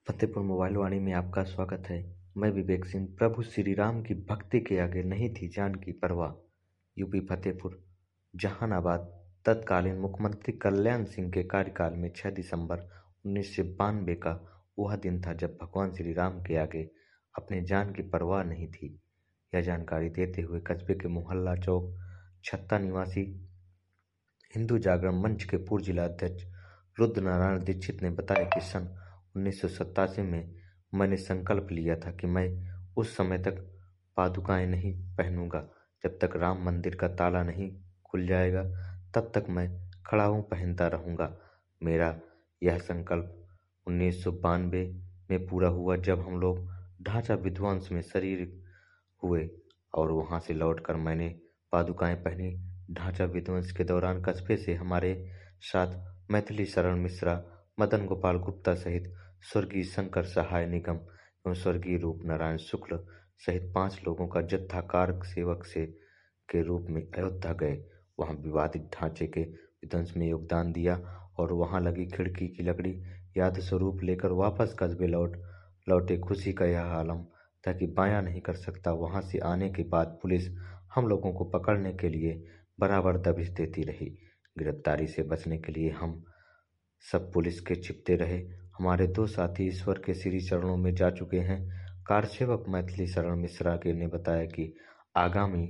Fatehpur mobile वाणी में आपका स्वागत है। मैं विवेक सिंह। प्रभु श्री राम की भक्ति के आगे नहीं थी जान की परवाह। यूपी फतेहपुर जहानाबाद तत्कालीन मुख्यमंत्री कल्याण सिंह के कार्यकाल में 6 दिसंबर 1992 का वह दिन था जब भगवान श्री राम के आगे अपने जान की परवाह नहीं थी। यह जानकारी देते हुए कस्बे के मोहल्ला चौक छत्ता निवासी हिंदू जागरण मंच के पूर्व जिला अध्यक्ष रुद्र नारायण दीक्षित ने बताया कि सन 1987 में मैंने संकल्प लिया था कि मैं उस समय तक पादुकाएं नहीं पहनूंगा जब तक राम मंदिर का ताला नहीं खुल जाएगा, तब तक मैं खड़ाऊं पहनता रहूंगा। मेरा यह संकल्प 1992 में पूरा हुआ जब हम लोग ढांचा विध्वंस में शरीक हुए और वहां से लौटकर मैंने पादुकाएं पहनी। ढांचा विध्वंस के दौरान कस्बे से हमारे साथ मैथिली शरण मिश्रा, मदन गोपाल गुप्ता सहित स्वर्गीय शंकर सहाय निगम एवं स्वर्गीय रूप नारायण शुक्ल सहित 5 लोगों का जत्था कार सेवक से के रूप में अयोध्या गए। वहां विवादित ढांचे के विध्वंस में योगदान दिया और वहां लगी खिड़की की लकड़ी याद स्वरूप लेकर वापस कस्बे लौटे। खुशी का यह आलम था कि बयां नहीं कर सकता। वहां से आने के बाद पुलिस हम लोगों को पकड़ने के लिए बराबर दबिश देती रही। गिरफ्तारी से बचने के लिए हम सब पुलिस के छिपते रहे। हमारे 2 साथी ईश्वर के श्री चरणों में जा चुके हैं। कारसेवक मैथिली शरण मिश्रा के ने बताया कि आगामी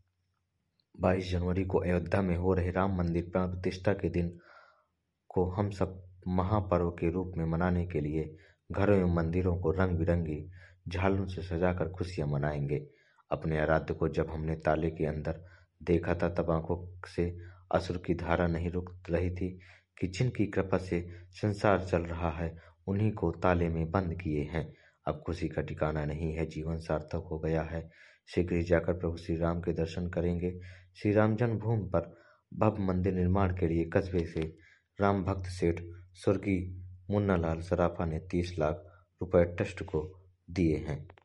22 जनवरी को अयोध्या में हो रहे राम मंदिर प्राण प्रतिष्ठा के दिन को हम सब महापर्व के रूप में मनाने के लिए घरों एवं मंदिरों को रंग बिरंगी झालरों से सजाकर खुशियां मनाएंगे। अपने आराध्य को जब हमने ताले के अंदर देखा था तब आंखों से अश्रु की धारा नहीं रुक रही थी कि जिनकी कृपा से संसार चल रहा है उन्हीं को ताले में बंद किए हैं। अब खुशी का ठिकाना नहीं है, जीवन सार्थक हो गया है। शीघ्र ही जाकर प्रभु श्री राम के दर्शन करेंगे। श्री राम जन्मभूमि पर भव्य मंदिर निर्माण के लिए कस्बे से राम भक्त सेठ स्वर्गीय मुन्नालाल सराफा ने 30 लाख रुपए ट्रस्ट को दिए हैं।